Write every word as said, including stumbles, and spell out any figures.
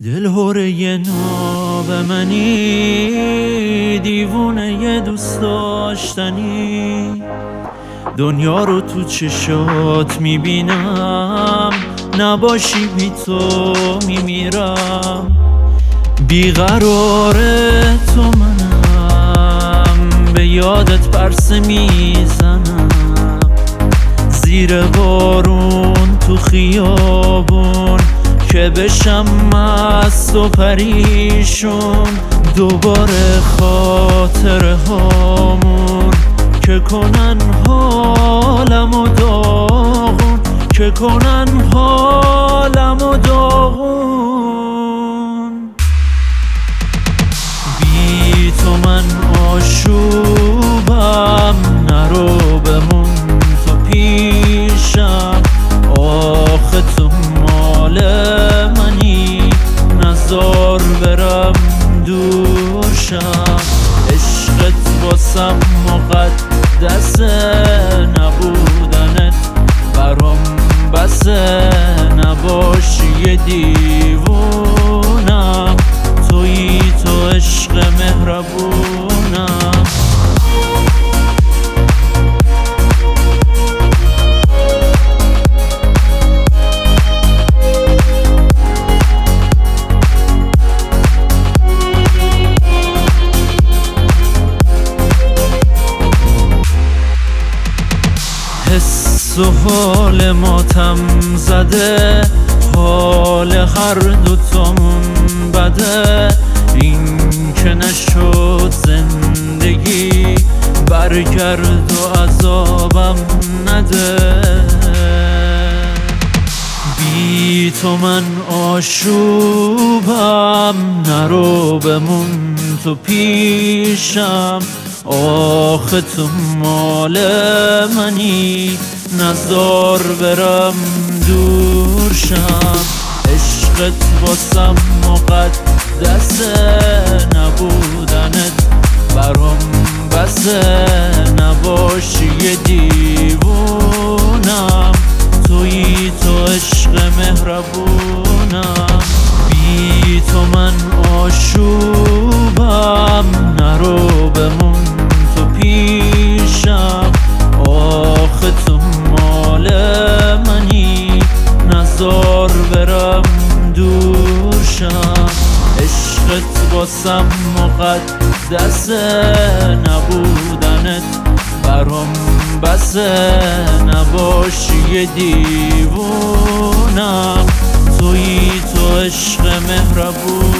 دل هوره ناب منی، دیوونه ی دوست داشتنی. دنیا رو تو چشات میبینم، نباشی بی تو میمیرم. بیقرار تو منم، به یادت پرسه میزنم. زیر بارون تو خیابون که بشم مست و پریشون. دوباره خاطره هامون که کنن حالم و داغون، که کنن حالم و داغون. بی تو من آشوبم، نرو بمون تو پیشم. آخه تو مال منی، نزار برم دورشم. عشقت واسم مقدسه، نبودنت برام بسه. نباشی یه دیوونم، تویی تو عشق مهربونم. حس و حال ماتم زده، حال هر دوتامون بده. این که نشد زندگی، برگرد و عذابم نده. بی تو من آشوبم، نرو بمون تو پیشم. آخه تو مال منی، نزار برم دورشم. عشقت واسم مقدسه، نبودنت برام بسه. نباشی یه دیوونم، تویی تو عشق مهربونم. بی تو من آشوبم، نرو بمون تو پیشم. آخه تو مال منی، نزار برم دورشم. عشقت واسم مقدسه، نبودنت برام بسه. نباشی یه دیوونم، تویی تو عشق مهربون.